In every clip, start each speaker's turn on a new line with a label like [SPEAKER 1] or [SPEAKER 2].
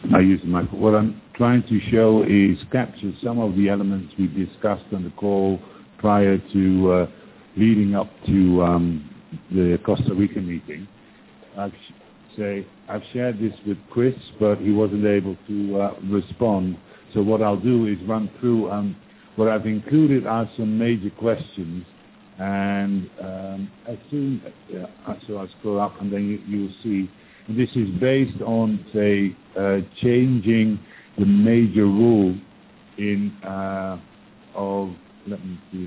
[SPEAKER 1] I use the microphone. What I'm trying to show is capture some of the elements we discussed on the call prior to leading up to the Costa Rica meeting. I've shared this with Chris, but he wasn't able to respond. So what I'll do is run through what I've included are some major questions, and as soon so I'll scroll up and then you'll see. And this is based on, say, changing the major rule in of, let me see.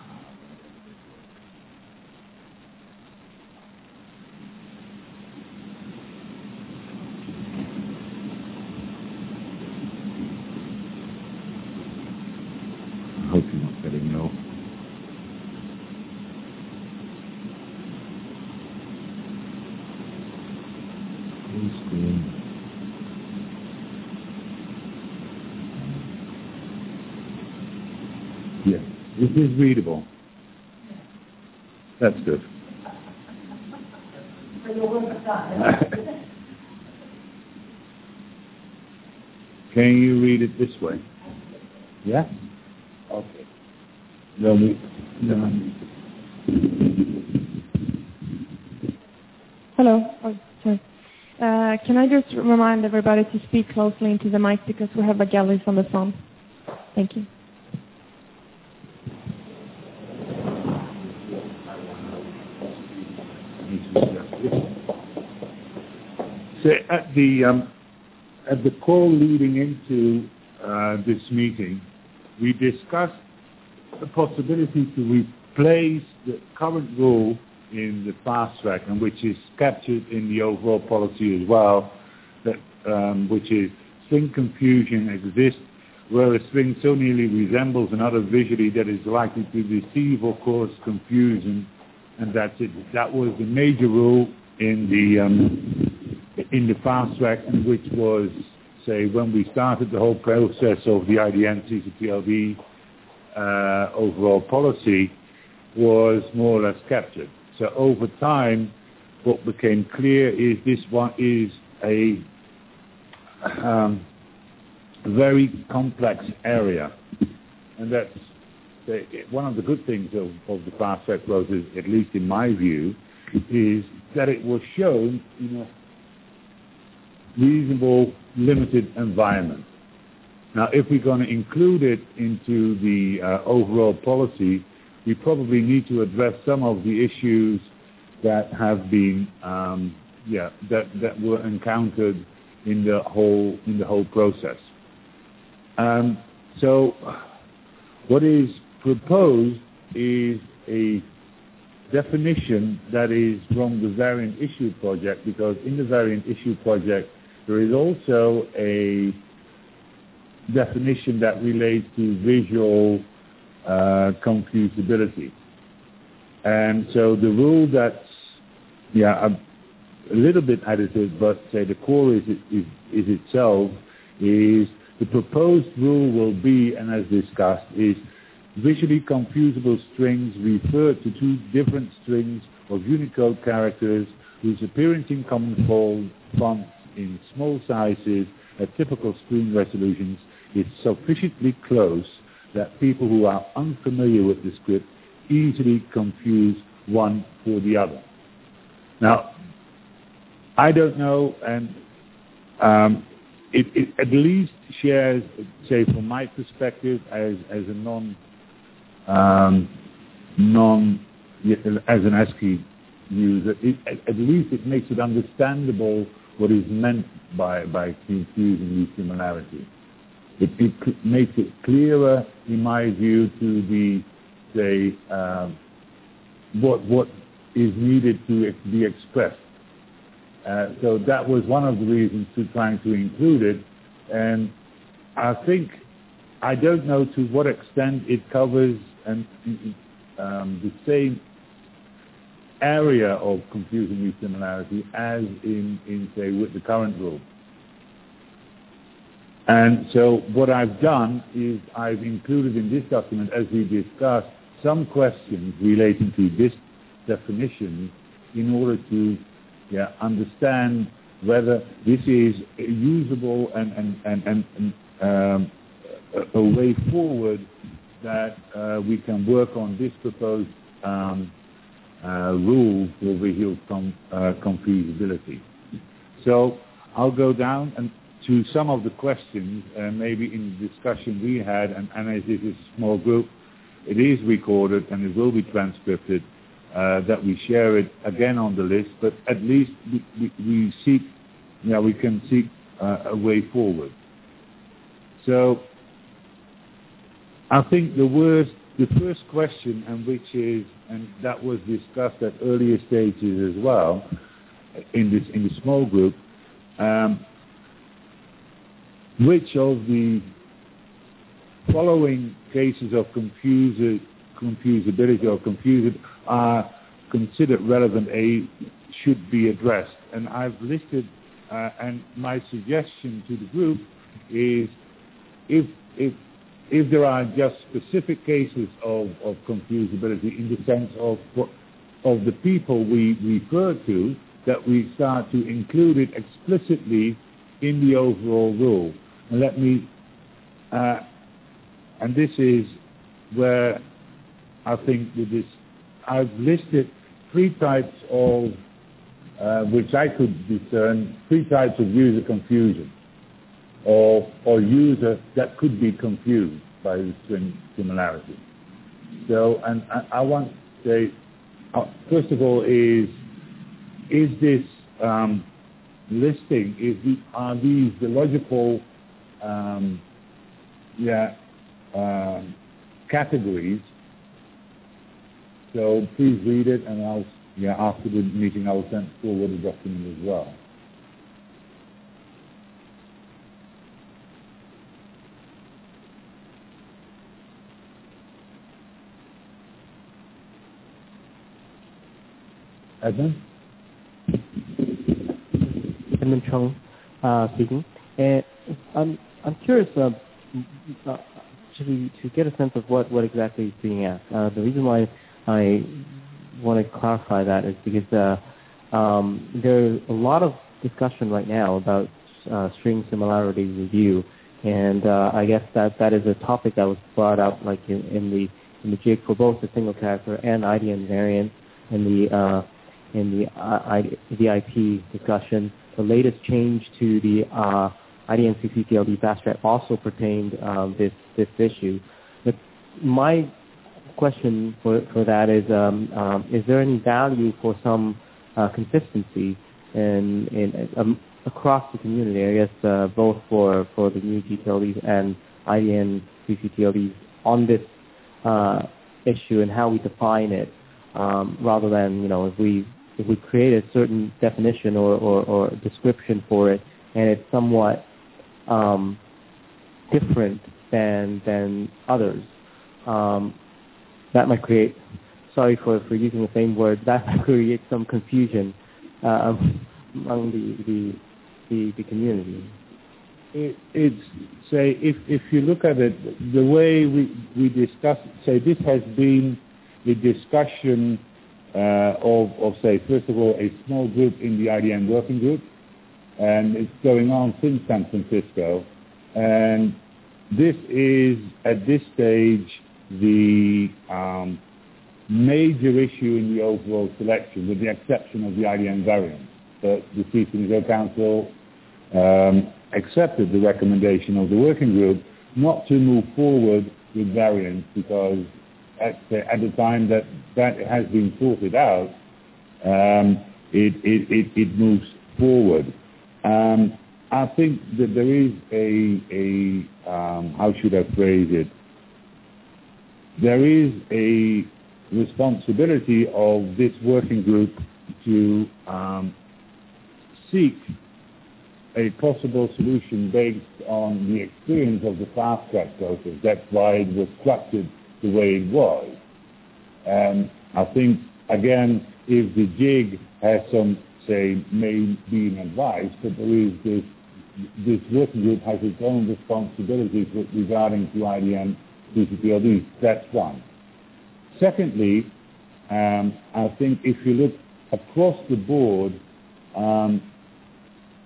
[SPEAKER 1] I hope you're not getting no. Yes, this is readable. That's good. Can you read it this way? Yeah? Okay.
[SPEAKER 2] Hello. Oh, sorry. Can I just remind everybody to speak closely into the mic because we have a gallery on the phone. Thank you.
[SPEAKER 1] So at the call leading into this meeting, we discussed the possibility to replace the current rule in the fast track, and which is captured in the overall policy as well, that which is string confusion exists where a string so nearly resembles another visually that is likely to deceive or cause confusion, and that's it. That was the major rule in the fast track, and which was, say, when we started the whole process of the IDN CCTLD overall policy, was more or less captured. So over time, what became clear is this one is a very complex area, and that's one of the good things of the fast track process, at least in my view, is that it was shown in a reasonable, limited environment. Now, if we're going to include it into the overall policy, we probably need to address some of the issues that have been, that were encountered in the whole process. So, what is proposed is a definition that is from the Variant Issue Project, because in the Variant Issue Project there is also a definition that relates to visual confusability. And so the rule that's a little bit edited, but say the core is itself, is the proposed rule will be, and as discussed, is visually confusable strings refer to two different strings of Unicode characters whose appearance in common fonts in small sizes at typical screen resolutions is sufficiently close that people who are unfamiliar with the script easily confuse one for the other. Now, I don't know, and it at least shares, say, from my perspective as a as an ASCII user, at least it makes it understandable what is meant by confusing these similarities. It makes it clearer, in my view, to the, say, what is needed to be expressed. So that was one of the reasons to trying to include it, and I don't know to what extent it covers the same area of confusing these similarity as in say with the current rule. And so what I've done is I've included in this document, as we discussed, some questions relating to this definition in order to understand whether this is usable and a way forward that we can work on this proposed rule for vehicle confusability. So I'll go down and to some of the questions, maybe in the discussion we had, and as this is a small group, it is recorded and it will be transcribed, that we share it again on the list, but at least we seek, we can seek a way forward. So I think the first question, and that was discussed at earlier stages as well, in the small group, which of the following cases of confusability or confused are considered relevant should be addressed. And I've listed, and my suggestion to the group is if there are just specific cases of confusability in the sense of the people we refer to, that we start to include it explicitly in the overall rule. And let me, and this is where I think with this, I've listed three types of, which I could discern, three types of user confusion, or user that could be confused by the string similarity. So, and I want to say, first of all, is this listing, are these the logical categories? So please read it, and after the meeting I'll send forward the document as well. Edmund?
[SPEAKER 3] Edmund Chung speaking. And I'm curious to get a sense of what exactly is being asked. The reason why I want to clarify that is because there's a lot of discussion right now about string similarity review, and I guess that is a topic that was brought up like in the JIG for both the single character and IDN variant in the VIP discussion. The latest change to the IDN CCTLD fast track also pertained this issue. But my question for that is there any value for some consistency in across the community? I guess both for the new GTLDs and IDN CCTLDs on this issue and how we define it, rather than if we create a certain definition or description for it, and it's somewhat different than others, that might create, sorry for using the same word, that might create some confusion among the community.
[SPEAKER 1] It's, say, if you look at it, the way we discuss, say, this has been the discussion of, say, first of all, a small group in the IDN working group, and it's going on since San Francisco, and this is, at this stage, the major issue in the overall selection, with the exception of the IDN variant. But the CCNSO Council accepted the recommendation of the working group not to move forward with variants because at the time that has been sorted out, it moves forward. I think that there is how should I phrase it? There is a responsibility of this working group to seek a possible solution based on the experience of the fast track process. That's why it was structured the way it was. And I think, again, if the JIG has some, say, may be an advice, but there is this working group has its own responsibilities regarding to IDN CCTLD. That's one. Secondly, I think if you look across the board,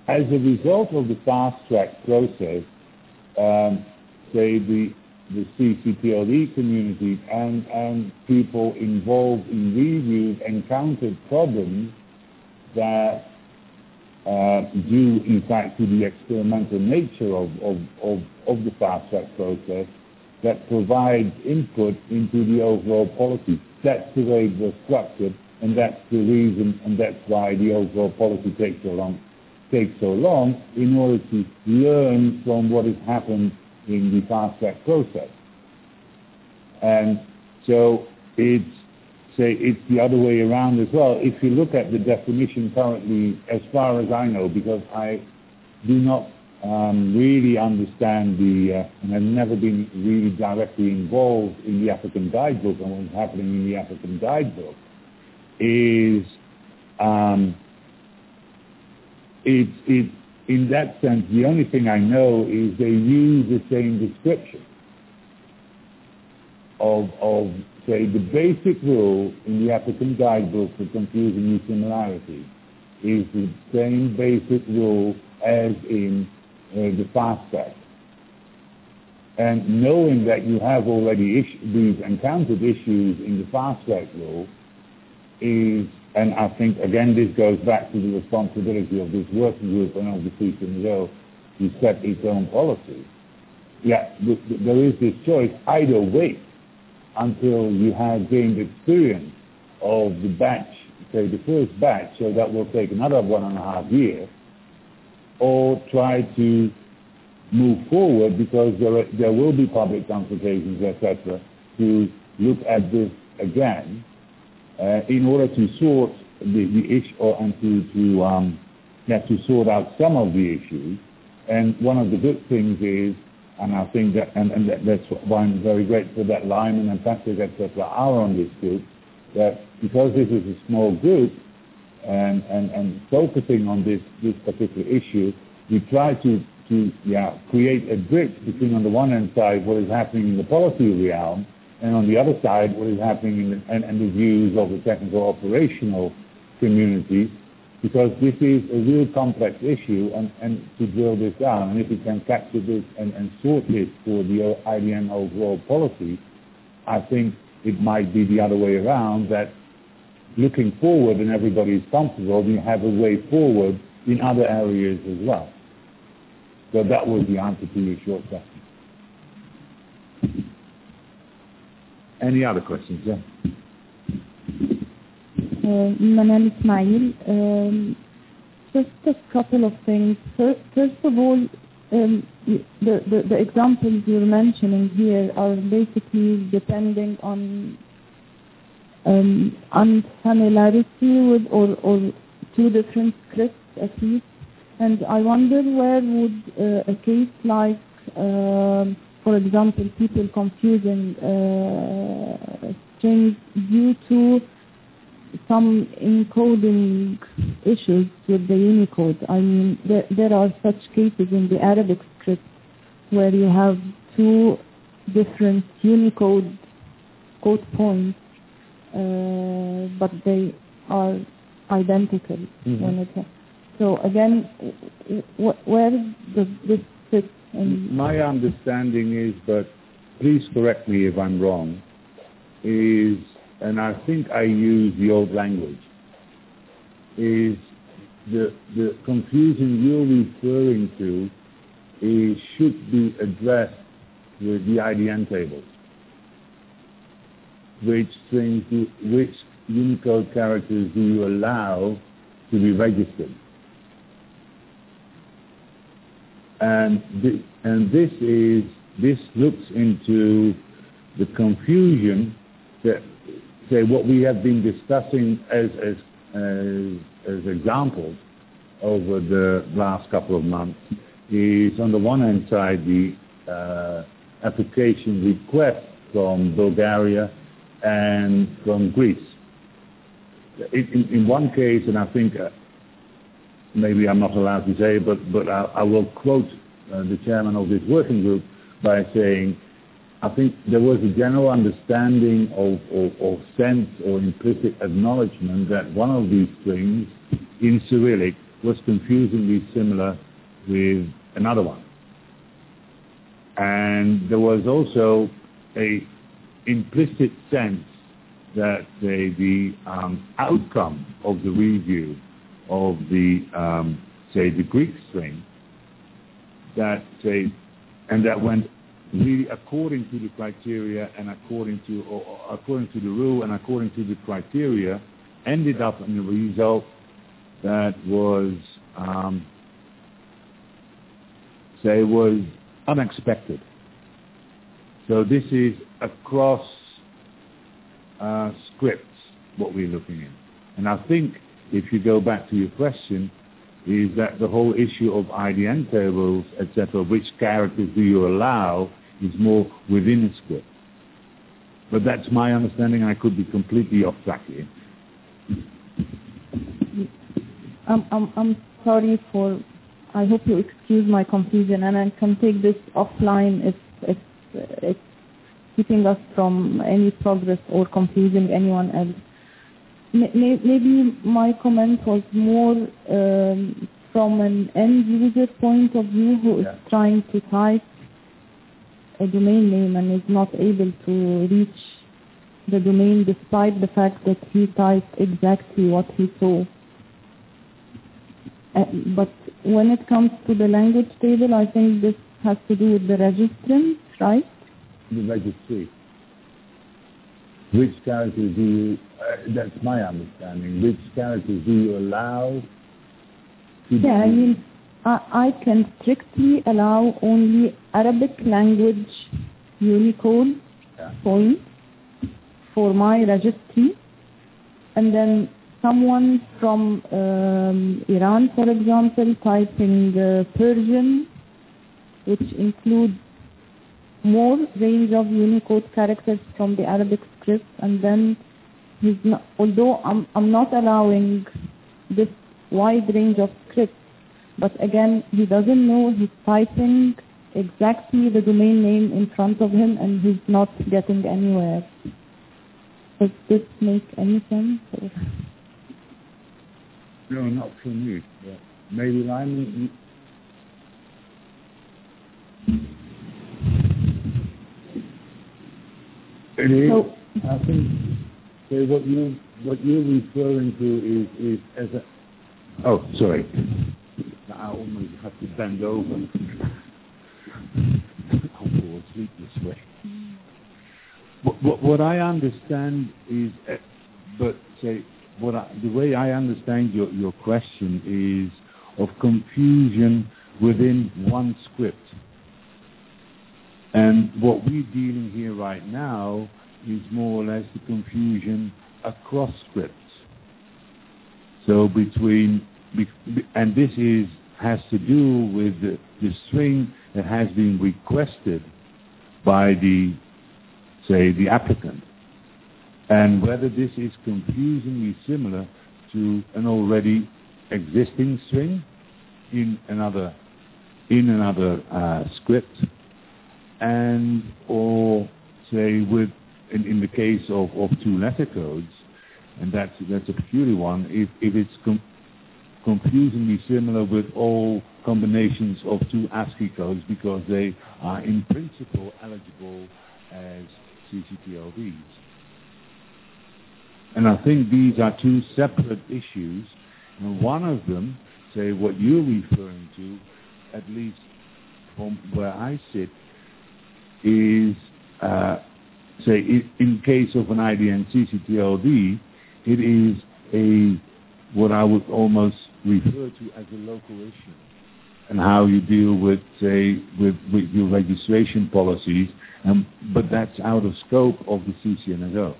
[SPEAKER 1] as a result of the fast-track process, say the CCTLD community and people involved in reviews encountered problems that due in fact to the experimental nature of the fast-track process that provides input into the overall policy. That's the way it was structured, and that's the reason, and that's why the overall policy takes so long in order to learn from what has happened in the fast-track process. And so it's the other way around as well. If you look at the definition currently, as far as I know, because I do not really understand and have never been really directly involved in the African Guidebook and what's happening in the African Guidebook, is it's in that sense, the only thing I know is they use the same description of say, the basic rule in the African Guidebook for confusing similarity is the same basic rule as in the fast-track. And knowing that you have already these encountered issues in the fast-track rule is, and I think, again, this goes back to the responsibility of this working group and of the CCMO to set its own policy. Yeah, there is this choice: either wait until you have gained experience of the batch, say the first batch, so that will take another 1.5 years, or try to move forward because there will be public consultations, etc., to look at this again in order to sort the issue and to sort out some of the issues. And one of the good things is, and I think that, and that's why I'm very grateful that Lyman and Patrick, etc., are on this group, that because this is a small group and focusing on this particular issue, we try to create a bridge between, on the one hand side, what is happening in the policy realm, and on the other side, what is happening and the views of the technical operational community, because this is a real complex issue, and to drill this down, and if we can capture this and sort this for the IDN overall policy, I think it might be the other way around, that looking forward and everybody is comfortable, we have a way forward in other areas as well. So that was the answer to your short question. Any other questions? Yeah.
[SPEAKER 4] Manal Ismail. Just a couple of things. First of all, the examples you're mentioning here are basically depending on unfamiliarity with or two different scripts at least. And I wonder where would a case like, for example, people confusing strings due to some encoding issues with the Unicode. I mean, there are such cases in the Arabic script where you have two different Unicode code points, but they are identical. Mm-hmm. So again, where does this fit?
[SPEAKER 1] My understanding is, but please correct me if I'm wrong, is, and I think I use the old language, is the confusion you're referring to should be addressed with the IDN tables. Which Unicode characters do you allow to be registered? And this looks into the confusion that, say, what we have been discussing as examples over the last couple of months is, on the one hand side, the application request from Bulgaria and from Greece. In one case, and I think maybe I'm not allowed to say, but I will quote the chairman of this working group by saying, I think there was a general understanding of sense or implicit acknowledgement that one of these strings in Cyrillic was confusingly similar with another one. And there was also a implicit sense that the outcome of the review of the the Greek string that went really according to the criteria and according to the rule and according to the criteria, ended up in a result that was was unexpected. So this is across scripts what we're looking at. And I think if you go back to your question, is that the whole issue of IDN tables, etc., which characters do you allow, is more within a script. But that's my understanding. I could be completely off track here.
[SPEAKER 4] I'm sorry for. I hope you excuse my confusion, and I can take this offline if it's keeping us from any progress or confusing anyone else. Maybe my comment was more from an end user point of view who is trying to type a domain name and is not able to reach the domain despite the fact that he typed exactly what he saw. But when it comes to the language table, I think this has to do with the registrant, right?
[SPEAKER 1] The registry. Which characters do you, that's my understanding, which characters do you allow to
[SPEAKER 4] Yeah, I mean, I can strictly allow only Arabic language Unicode points for my registry, and then someone from Iran, for example, typing Persian, which includes more range of Unicode characters from the Arabic script, and then he's not, although I'm not allowing this wide range of scripts, but again, he doesn't know he's typing exactly the domain name in front of him and he's not getting anywhere. Does this make any sense?
[SPEAKER 1] No, not for me. Yeah. Maybe Lyman. It is. So, I think what you're referring to is as a. Oh, sorry. I almost have to bend over. I'll fall asleep this way. What I understand is, the way I understand your question is of confusion within one script. And what we're dealing here right now is more or less the confusion across scripts. So and this has to do with the string that has been requested by the applicant, and whether this is confusingly similar to an already existing string in another script, and or say in the case of two letter codes, and that's a peculiar one, if it's confusingly similar with all combinations of two ASCII codes because they are in principle eligible as CCTLDs. And I think these are two separate issues, and one of them, say what you're referring to, at least from where I sit, is in case of an IDN CCTLD, it is what I would almost refer to as a local issue, and how you deal with your registration policies, but that's out of scope of the CCNSO.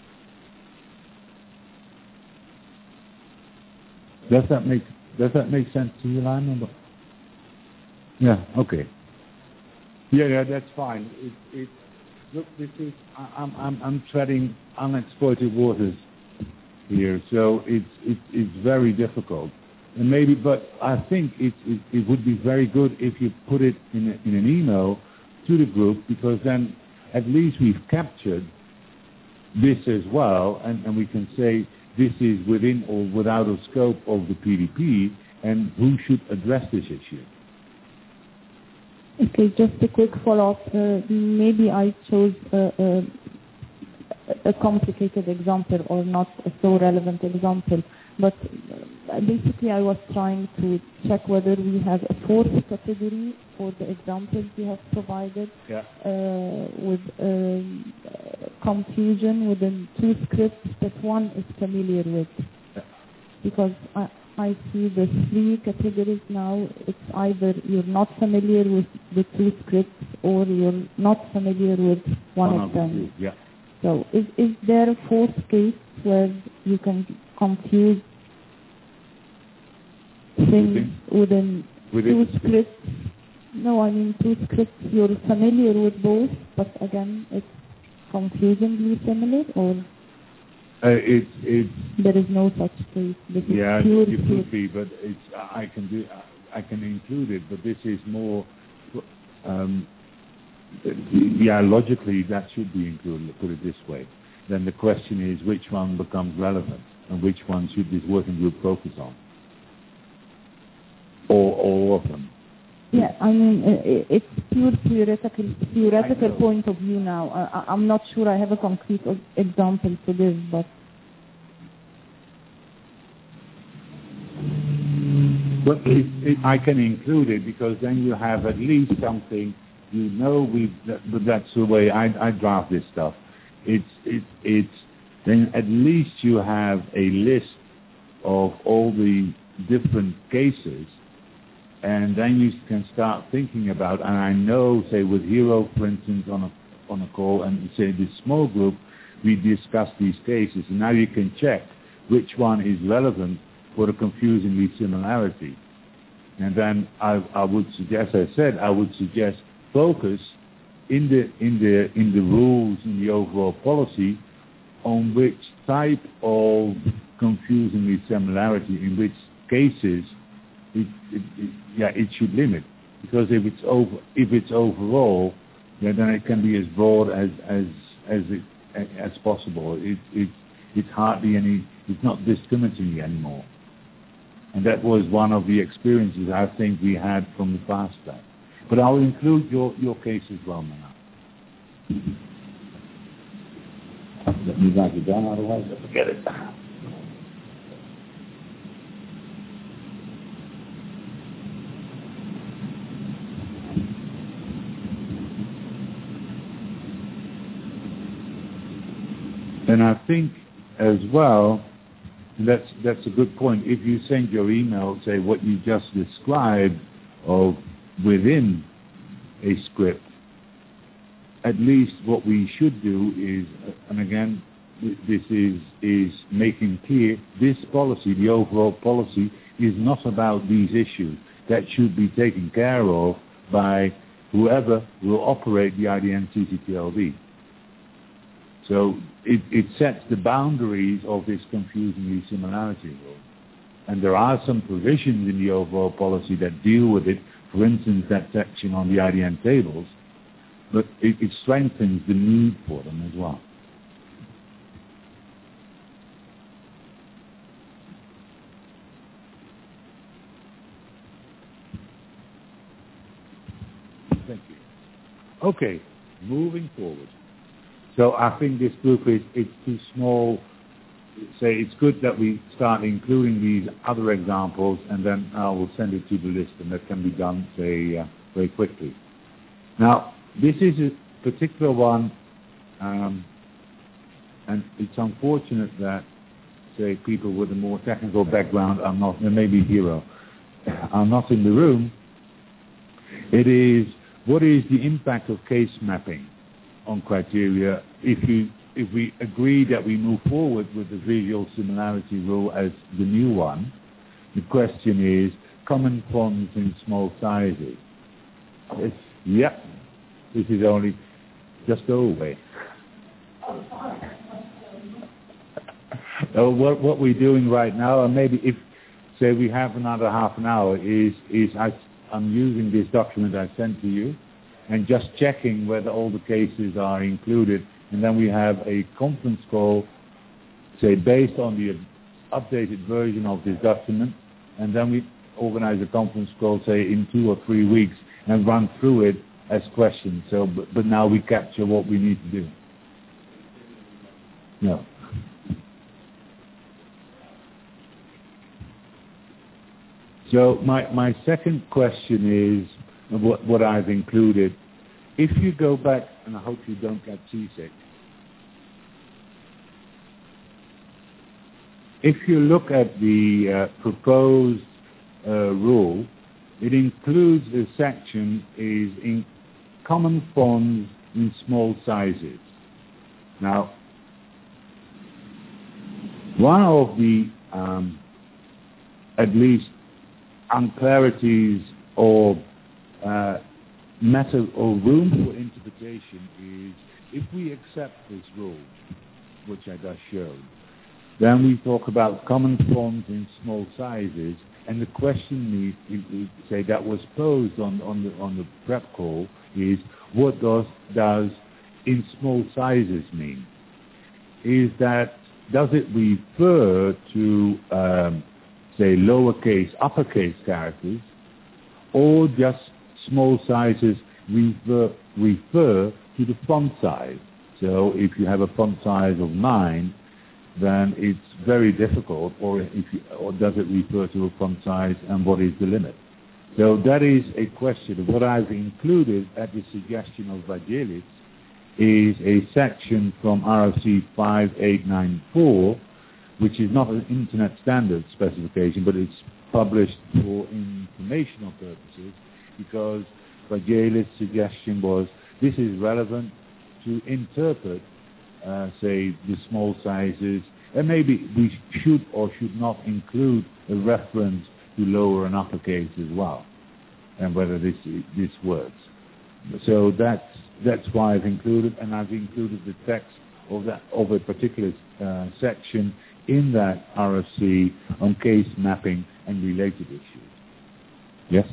[SPEAKER 1] Does that make sense to you, Lyman? Yeah. Okay. Yeah, that's fine. Look, this is I'm treading unexploited waters here, so it's very difficult. And maybe, but I think it would be very good if you put it in an email to the group, because then at least we've captured this as well, and we can say this is within or without the scope of the PDP, and who should address this issue?
[SPEAKER 4] Okay, just a quick follow-up. Maybe I chose a complicated example or not a so relevant example, but basically I was trying to check whether we have a fourth category for the examples you have provided with confusion within two scripts that one is familiar with. Because I see the three categories now. It's either you're not familiar with the two scripts or you're not familiar with one of them. So is there a fourth case where you can confuse things within two scripts? No, I mean two scripts you're familiar with both, but again it's confusingly similar, or there is no such case. This is
[SPEAKER 1] it could be, but I can include it, but this is more. Logically that should be included. Put it this way. Then the question is which one becomes relevant and which one should this working group focus on, or all of them.
[SPEAKER 4] Yeah, I mean it's pure theoretical point of view now. I'm not sure I have a concrete example to this, but.
[SPEAKER 1] But I can include it because then you have at least something, but that's the way I draft this stuff. It's then at least you have a list of all the different cases, and then you can start thinking about, and I know, say with Hero, for instance, on a call, and say this small group, we discuss these cases, and now you can check which one is relevant for the confusingly similarity. And then I would suggest, as I said, focus in the rules, in the overall policy, on which type of confusingly similarity, in which cases it should limit. Because if it's overall, then it can be as broad as possible. It's hardly any. It's not discriminating anymore. And that was one of the experiences I think we had from the past back. But I'll include your case as well, Mana. Let me write it down, otherwise I forget it. And I think as well, that's a good point. If you send your email, say what you just described of within a script, at least what we should do is, and again, this is making clear, this policy, the overall policy, is not about these issues. That should be taken care of by whoever will operate the IDN CCTLD. So it sets the boundaries of this confusingly similarity rule. And there are some provisions in the overall policy that deal with it, for instance, that section on the IDN tables, but it strengthens the need for them as well. Thank you. Okay, moving forward. So I think this group it's too small. Say it's good that we start including these other examples, and then I will send it to the list, and that can be done, say, very quickly. Now, this is a particular one, and it's unfortunate that, say, people with a more technical background are not, maybe Hero, are not in the room. It is, what is the impact of case mapping on criteria if we agree that we move forward with the visual similarity rule as the new one? The question is common fonts in small sizes. This is only just go away. What we're doing right now, and maybe if say we have another half an hour, is I'm using this document I sent to you and just checking whether all the cases are included, and then we have a conference call, say, based on the updated version of this document, and then organize a conference call, say, in 2 or 3 weeks and run through it as questions. So, but now we capture what we need to do. No. So my second question is what I've included. If you go back, and I hope you don't get seasick, if you look at the proposed rule, it includes a section is in common fonts in small sizes. Now, one of the at least unclarities or matter or room for interpretation is if we accept this rule, which I just showed, then we talk about common fonts in small sizes, and the question that was posed on the prep call is what does in small sizes mean? Does it refer to say lowercase, uppercase characters, or just small sizes refer to the font size? So if you have a font size of 9, then it's very difficult, or does it refer to a font size, and what is the limit? So that is a question. What I've included at the suggestion of Vangelis is a section from RFC 5894, which is not an internet standard specification, but it's published for informational purposes, because Vangelis' suggestion was this is relevant to interpret, say, the small sizes, and maybe we should or should not include a reference to lower and uppercase as well, and whether this works. So that's why I've included, and I've included the text of a particular section in that RFC on case mapping and related issues. Yes?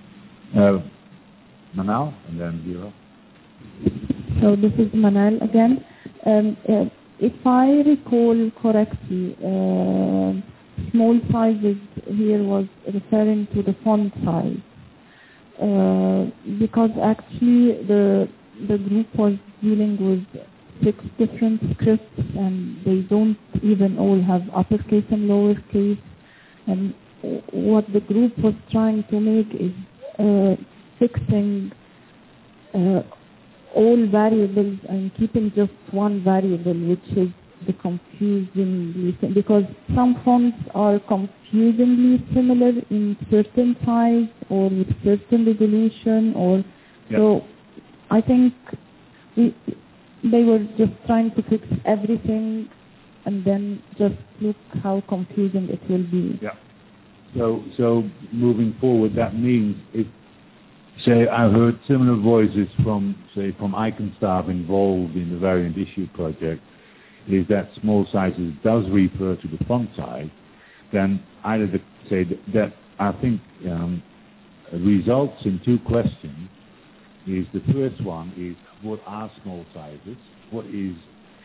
[SPEAKER 1] Manal, and then Vera.
[SPEAKER 4] So this is Manal again. If I recall correctly, small sizes here was referring to the font size, because actually the group was dealing with 6 different scripts, and they don't even all have uppercase and lowercase. And what the group was trying to make is fixing all variables and keeping just one variable, which is the confusingly, because some fonts are confusingly similar in certain size or with certain resolution, or
[SPEAKER 1] yep.
[SPEAKER 4] So I think they were just trying to fix everything and then just look how confusing it will be.
[SPEAKER 1] Yeah. So moving forward, that means if, say, I heard similar voices from ICANN staff involved in the Variant Issue project, is that small sizes does refer to the font size, then either that I think results in 2 questions. Is the first one is what are small sizes? What is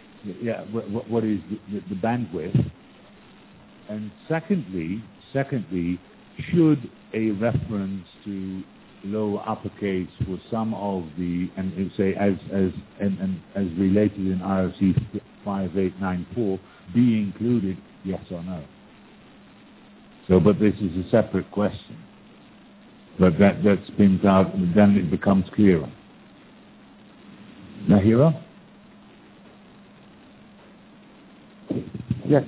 [SPEAKER 1] the bandwidth? And secondly, should a reference to lower uppercase for some of the, and say as related in RFC 5894, be included, yes or no? So, but this is a separate question. But that spins out, and then it becomes clearer. Nahira?
[SPEAKER 3] Yes,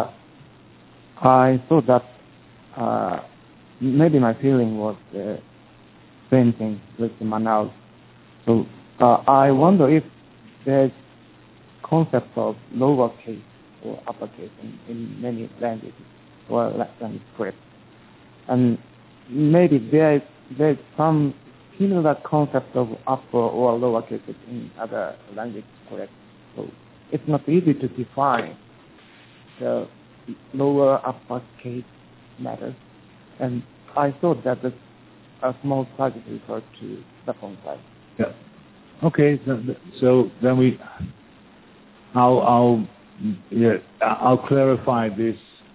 [SPEAKER 3] I thought that maybe my feeling was the same thing with Manal. So I wonder if there's concept of lowercase or uppercase in many languages or language scripts, and maybe there's some similar concept of upper or lower cases in other languages, correct? So it's not easy to define the lower upper case matters, and I thought that a small size referred to the font size.
[SPEAKER 1] Yeah. Okay. So then I'll clarify this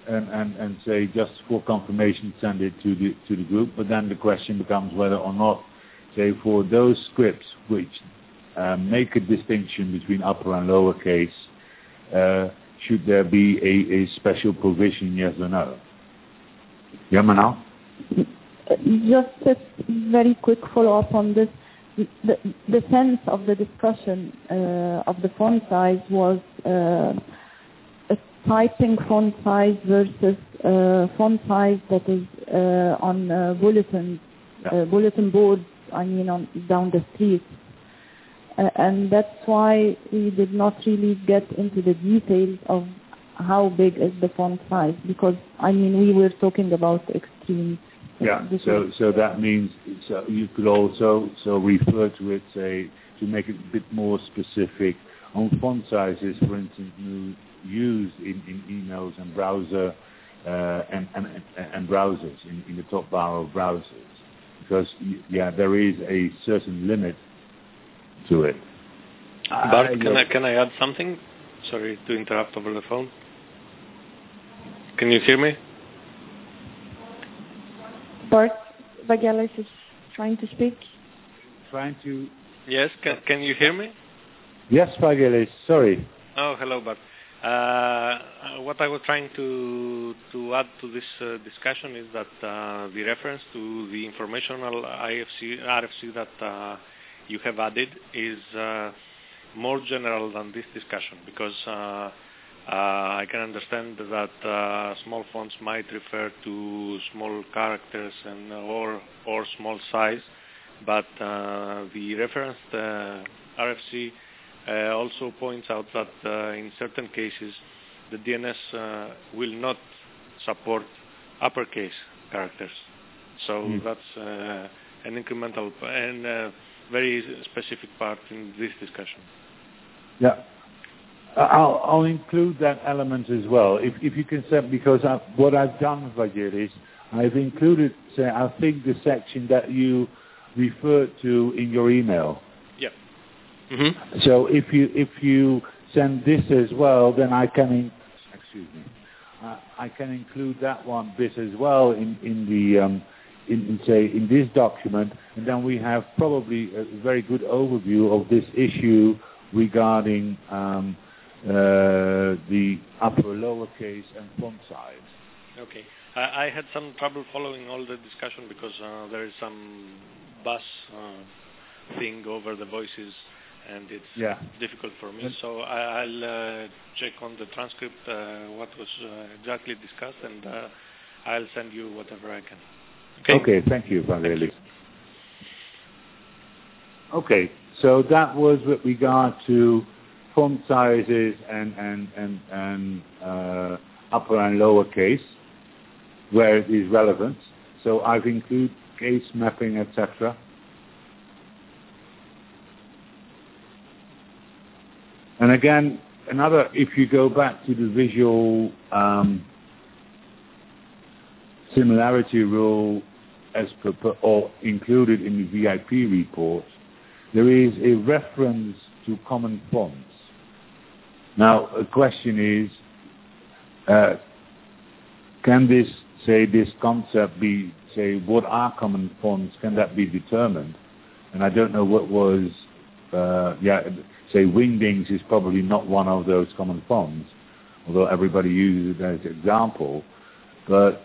[SPEAKER 1] and say just for confirmation send it to the group. But then the question becomes whether or not, say, for those scripts which make a distinction between upper and lowercase, should there be a special provision, yes or no? Yeah, Manal?
[SPEAKER 4] Just a very quick follow-up on this. The sense of the discussion of the font size was a typing font size versus font size that is on bulletin boards, down the street. And that's why we did not really get into the details of how big is the font size, because we were talking about extremes.
[SPEAKER 1] Yeah, so that means you could also refer to it, say, to make it a bit more specific on font sizes, for instance, used in emails and browser and browsers in the top bar of browsers, because there is a certain limit to it.
[SPEAKER 5] Bart, can I add something? Sorry to interrupt over the phone. Can you hear me?
[SPEAKER 2] Bart Vagelis is trying to speak.
[SPEAKER 5] Yes, can you hear me?
[SPEAKER 1] Yes, Vagelis, sorry.
[SPEAKER 5] Oh, hello, Bart. What I was trying to add to this discussion is that the reference to the informational RFC that you have added is more general than this discussion, because I can understand that small fonts might refer to small characters or small size, but the reference RFC also points out that in certain cases the DNS will not support uppercase characters. So that's an incremental and very specific part in this discussion.
[SPEAKER 1] Yeah. I'll include that element as well, if you can say, because what I've done, Vagelis, I've included, I think the section that you referred to in your email.
[SPEAKER 5] Yeah. Mm-hmm.
[SPEAKER 1] So if you send this as well, then I can I can include that one bit as well in this document, and then we have probably a very good overview of this issue regarding the upper, lowercase, and font size.
[SPEAKER 5] Okay. I had some trouble following all the discussion because there is some buzz thing over the voices, and it's difficult for me. So I'll check on the transcript what was exactly discussed, and I'll send you whatever I can.
[SPEAKER 1] Okay, thank you, Vagelis. Okay, so that was with regard to font sizes and upper and lower case, where it is relevant. So I've included case mapping, etc. And again, if you go back to the visual similarity rule as or included in the VIP report, there is a reference to common fonts. Now, a question is, can this concept be, what are common fonts? Can that be determined? And I don't know what was, Wingdings is probably not one of those common fonts, although everybody uses it as an example. But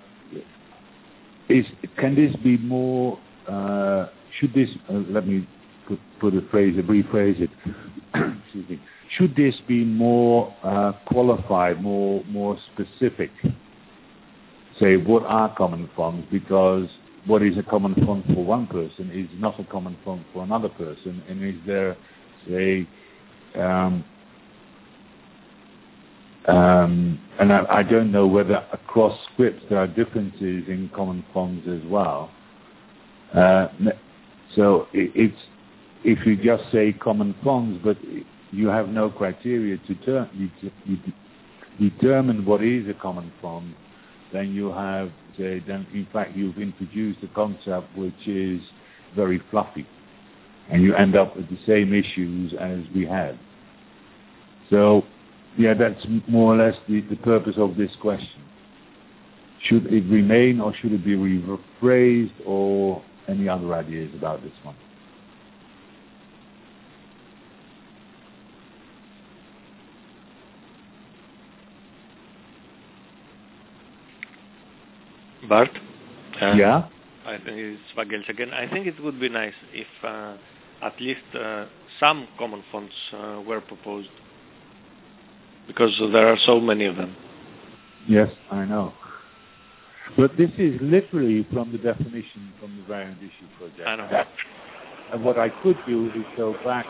[SPEAKER 1] can this be more, should this, let me rephrase it, excuse me. Should this be more qualified, more specific? Say, what are common fonts? Because what is a common font for one person is not a common font for another person. And is there, and I don't know whether across scripts there are differences in common fonts as well. So if you just say common fonts, but you have no criteria to determine what is a common font, then you have, then in fact you've introduced a concept which is very fluffy, and you end up with the same issues as we had. So, that's more or less the purpose of this question. Should it remain or should it be rephrased, or any other ideas about this one?
[SPEAKER 5] Bart?
[SPEAKER 1] Yeah?
[SPEAKER 5] I think it's Vagels again. I think it would be nice if at least some common fonts were proposed, because there are so many of them.
[SPEAKER 1] Yes, I know. But this is literally from the definition from the Variant Issue Project.
[SPEAKER 5] I know.
[SPEAKER 1] And what I could do is go back.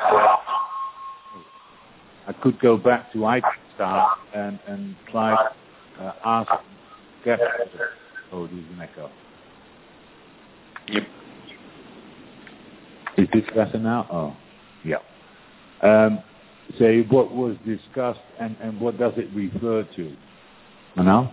[SPEAKER 1] I could go back to iCodeStar and try ask. Oh, there's an echo.
[SPEAKER 5] Yep.
[SPEAKER 1] Is this better now? Oh, yeah. Say what was discussed and what does it refer to? Now?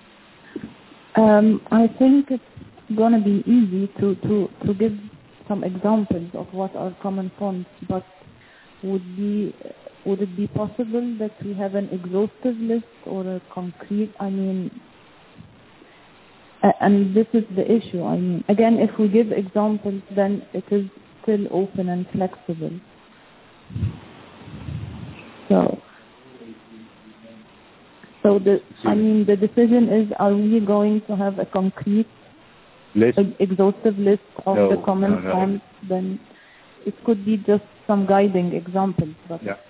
[SPEAKER 4] I think it's going to be easy to give some examples of what are common fonts, but would it be possible that we have an exhaustive list or a concrete, and this is the issue. Again, if we give examples, then it is still open and flexible. So the decision is: are we going to have a concrete
[SPEAKER 1] list?
[SPEAKER 4] Exhaustive list of the common fonts? Then it could be just some guiding examples, but
[SPEAKER 1] yeah.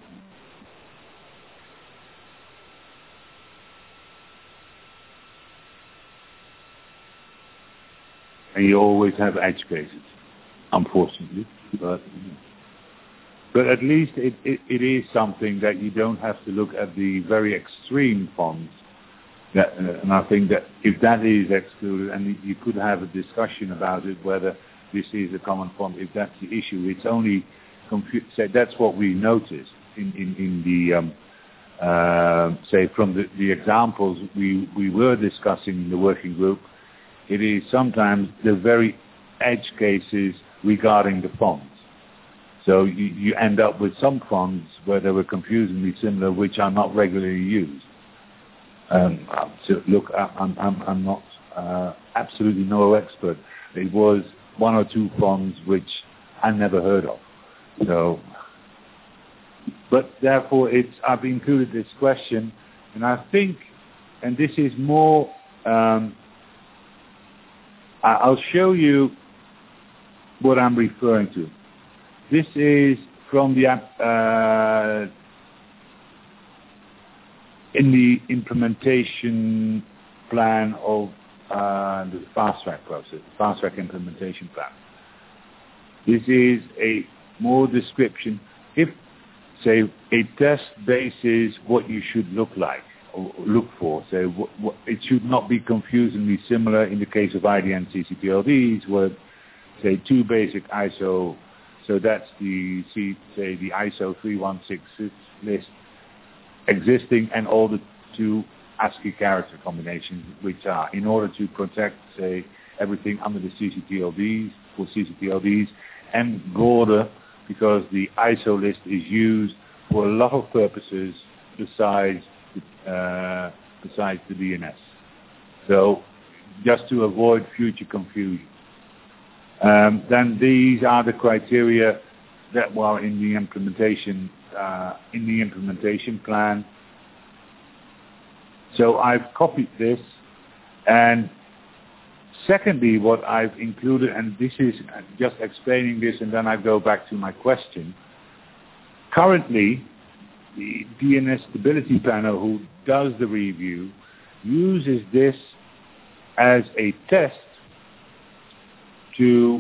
[SPEAKER 1] And you always have edge cases, unfortunately. But at least it is something that you don't have to look at the very extreme fonts. And I think that if that is excluded, and you could have a discussion about it, whether this is a common font, if that's the issue, it's only that's what we noticed in the say from the examples we were discussing in the working group. It is sometimes the very edge cases regarding the fonts. So you end up with some fonts where they were confusingly similar, which are not regularly used. So look, I'm not absolutely no expert. It was one or two fonts which I never heard of. So, but therefore, I've included this question, and I think, and this is more. I'll show you what I'm referring to. This is from the in the implementation plan of the fast track process, fast track implementation plan. This is a more description. If, say, a test bases what you should look like or look for, say, it should not be confusingly similar in the case of IDN CCTLDs, where, say, two basic ISO. So that's the ISO 3166 list existing, and all the two ASCII character combinations, which are in order to protect, say, everything under the CCTLDs for CCTLDs, and broader because the ISO list is used for a lot of purposes besides the DNS. So just to avoid future confusion. Then these are the criteria that were in the implementation plan. So I've copied this, and secondly, what I've included, and this is just explaining this, and then I go back to my question. Currently, the DNS Stability Panel, who does the review, uses this as a test to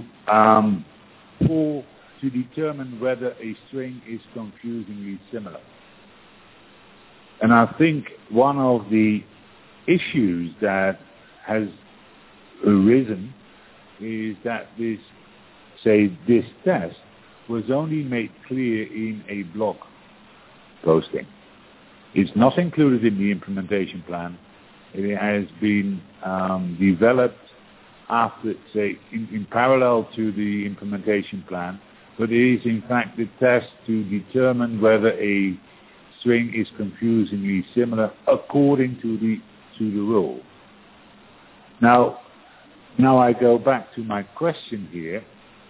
[SPEAKER 1] determine whether a string is confusingly similar. And I think one of the issues that has arisen is that this test was only made clear in a blog posting. It's not included in the implementation plan. It has been developed after, say, in parallel to the implementation plan, but it is in fact the test to determine whether a string is confusingly similar according to the rule. Now I go back to my question here.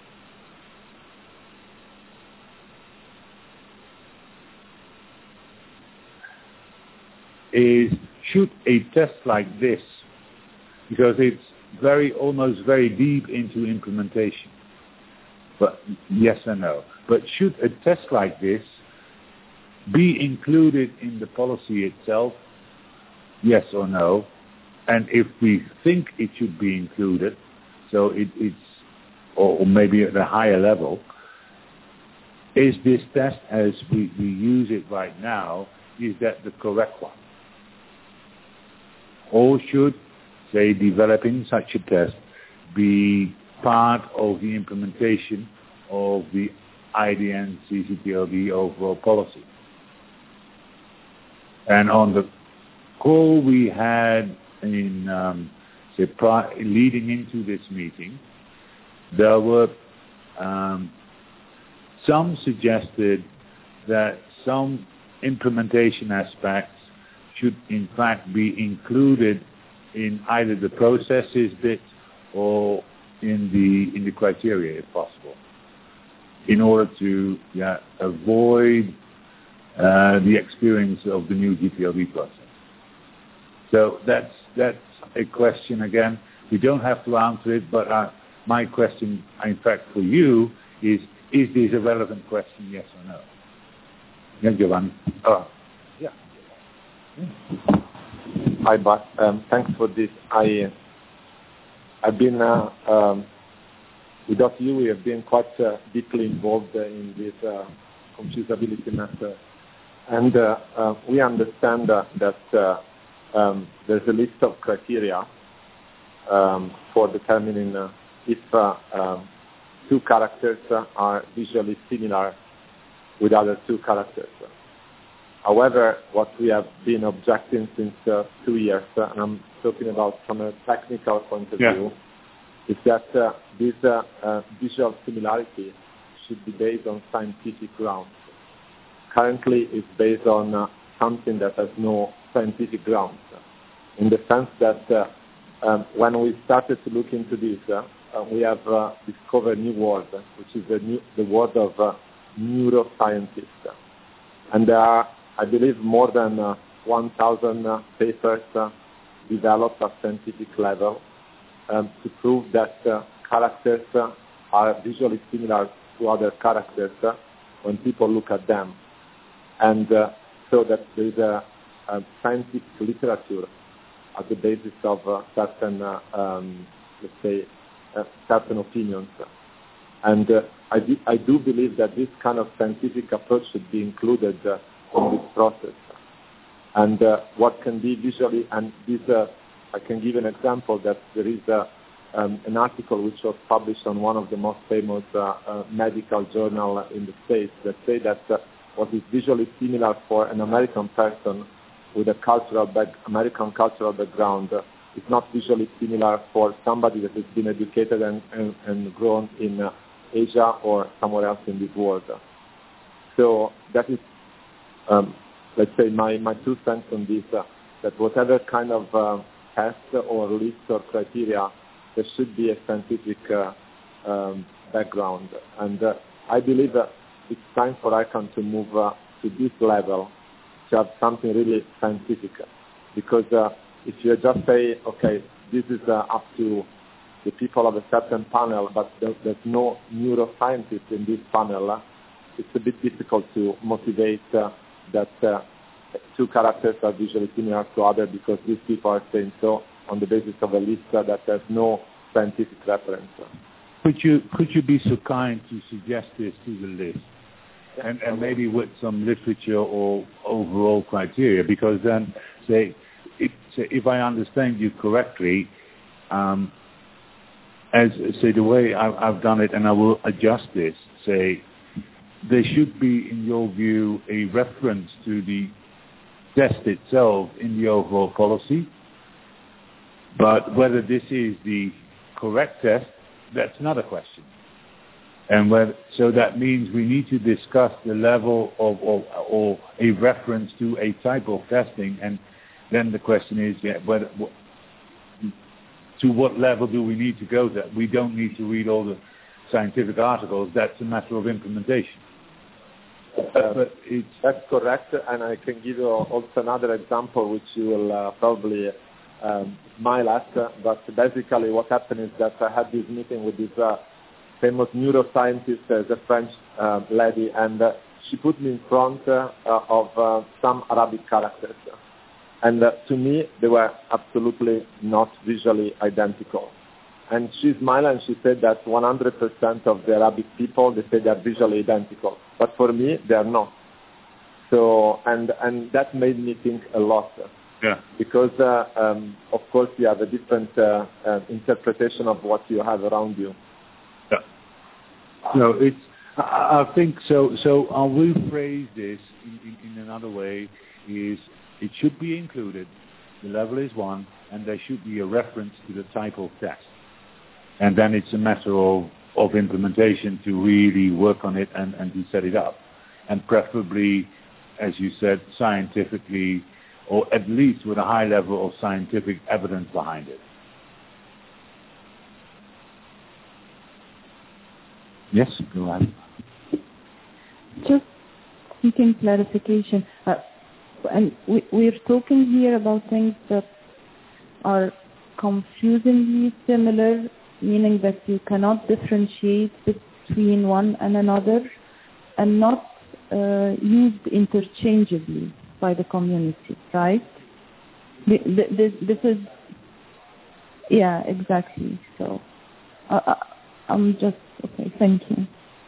[SPEAKER 1] Should a test like this, because it's almost very deep into implementation, but yes or no, but should a test like this be included in the policy itself, yes or no? And if we think it should be included, so it's or maybe at a higher level, is this test as we use it right now, is that the correct one? Or should, say, developing such a test be part of the implementation of the IDN CCTLD overall policy? And on the call we had in leading into this meeting, there were some suggested that some implementation aspects should in fact be included in either the processes bit or in the criteria if possible, in order to avoid the experience of the new GPLD process. So that's a question again. We don't have to answer it, but my question, in fact, for you is this a relevant question, yes or no? Yeah, Giovanni.
[SPEAKER 6] Yeah. Hi, Bart. Thanks for this. I've been, without you, we have been quite deeply involved in this confusability matter. And we understand that there's a list of criteria for determining if two characters are visually similar with other two characters. However, what we have been objecting since 2 years, and I'm talking about from a technical point of view, is that this visual similarity should be based on scientific grounds. Currently, it's based on something that has no scientific grounds, in the sense that when we started to look into this, we have discovered a new word, which is the word of neuroscientist. And there are, I believe, more than 1,000 papers developed at scientific level to prove that characters are visually similar to other characters when people look at them. And so that there is a scientific literature at the basis of certain, let's say, certain opinions. And I do believe that this kind of scientific approach should be included in this process. And what can be visually, and this, I can give an example that there is an article which was published on one of the most famous medical journals in the States that say that what is visually similar for an American person with a American cultural background is not visually similar for somebody that has been educated and grown in Asia or somewhere else in this world. So that is, let's say, my 2 cents on this, that whatever kind of test or list or criteria, there should be a scientific background. And I believe that it's time for ICANN to move to this level, to have something really scientific. Because if you just say, okay, this is up to the people of a certain panel, but there's no neuroscientist in this panel, it's a bit difficult to motivate that two characters are visually similar to others, because these people are saying so on the basis of a list that has no scientific reference.
[SPEAKER 1] Could you be so kind to suggest this to the list? Yeah, and maybe with some literature or overall criteria, because then, if I understand you correctly, as the way I've done it, and I will adjust this, there should be, in your view, a reference to the test itself in the overall policy, but whether this is the correct test, that's another question. And so that means we need to discuss the level of or a reference to a type of testing, and then the question is, to what level do we need to go to? We don't need to read all the scientific articles. That's a matter of implementation.
[SPEAKER 6] That's correct, and I can give you also another example which you will probably smile at, but basically what happened is that I had this meeting with this famous neuroscientist, the French lady, and she put me in front of some Arabic characters. And to me, they were absolutely not visually identical. And she smiled and she said that 100% of the Arabic people, they say they are visually identical. But for me, they are not. So, and that made me think a lot.
[SPEAKER 1] Yeah.
[SPEAKER 6] Because, of course, you have a different interpretation of what you have around you.
[SPEAKER 1] Yeah. So I think so. So I'll rephrase this in another way: is it should be included. The level is 1, and there should be a reference to the type of test. And then it's a matter of implementation to really work on it and to set it up. And preferably, as you said, scientifically, or at least with a high level of scientific evidence behind it. Yes, go ahead.
[SPEAKER 4] Just seeking clarification. And we're talking here about things that are confusingly similar, meaning that you cannot differentiate between one and another and not used interchangeably by the community, right? This is, yeah, exactly. So I'm just, okay, thank you.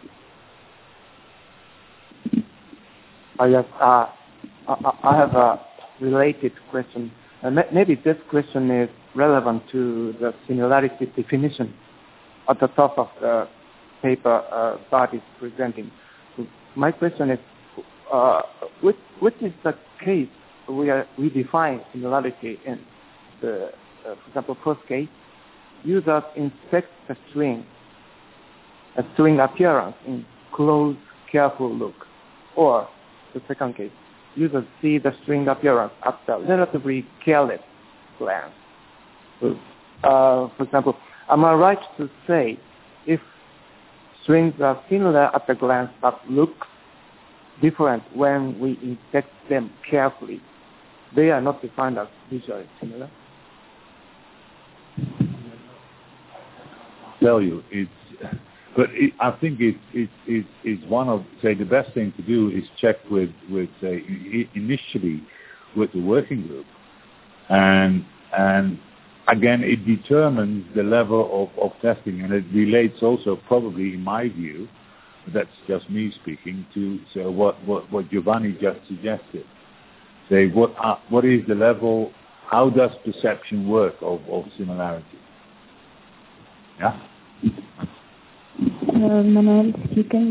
[SPEAKER 7] Yes, I have a related question. Maybe this question is relevant to the similarity definition at the top of the paper Bart is presenting. So my question is, which is the case where we define similarity in the, for example, first case, users inspect a string appearance in close, careful look, or the second case, users see the string appearance at a relatively careless glance. So, for example, am I right to say if strings are similar at a glance but look different when we inspect them carefully, they are not defined as visually similar?
[SPEAKER 1] Tell you, I think it's one of, say, the best thing to do is check with say, initially with the working group, and again it determines the level of testing, and it relates also probably, in my view, that's just me speaking, to so what Giovanni just suggested. Say what is the level? How does perception work of similarity? Yeah.
[SPEAKER 4] Manuel speaking.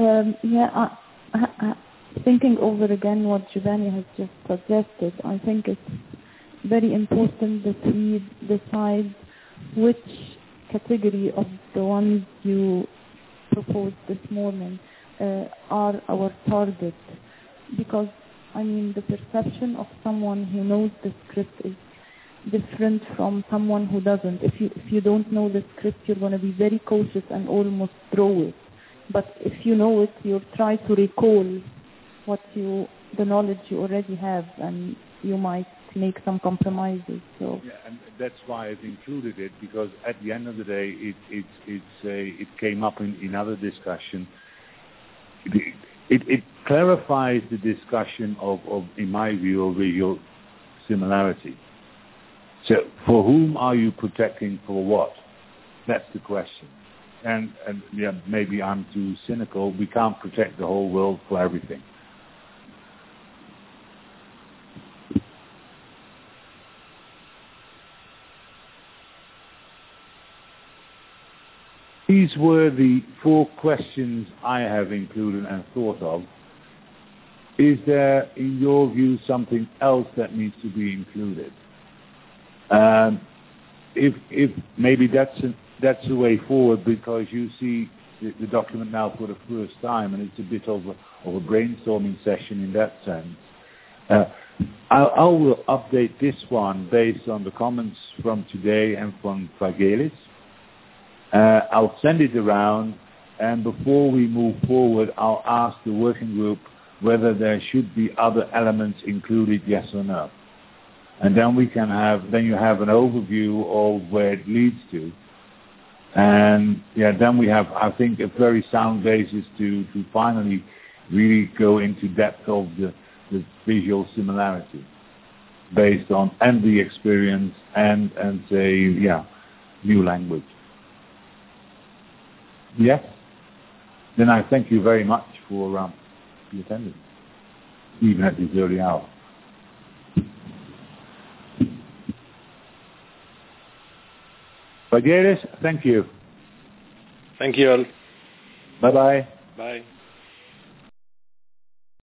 [SPEAKER 4] Thinking over again what Giovanni has just suggested, I think it's very important that we decide which category of the ones you proposed this morning are our target. Because, I mean, the perception of someone who knows the script is different from someone who doesn't. If you don't know the script, you're going to be very cautious and almost throw it. But if you know it, you'll try to recall the knowledge you already have, and you might make some compromises. So
[SPEAKER 1] yeah, and that's why I've included it, because at the end of the day, it came up in other discussion. It clarifies the discussion of, in my view, of visual similarity. So, for whom are you protecting for what? That's the question. And yeah, maybe I'm too cynical. We can't protect the whole world for everything. These were the 4 questions I have included and thought of. Is there, in your view, something else that needs to be included? If maybe that's the way forward, because you see the document now for the first time, and it's a bit of a brainstorming session in that sense. I will update this one based on the comments from today and from Vagelis. I'll send it around, and before we move forward, I'll ask the working group whether there should be other elements included, yes or no. And then you have an overview of where it leads to. And then we have, I think, a very sound basis to finally really go into depth of the visual similarity based on and the experience and say new language. Yes. Then I thank you very much for the attendance, even at this early hour. Vagelis, thank you.
[SPEAKER 5] Thank you all.
[SPEAKER 1] Bye-bye.
[SPEAKER 5] Bye.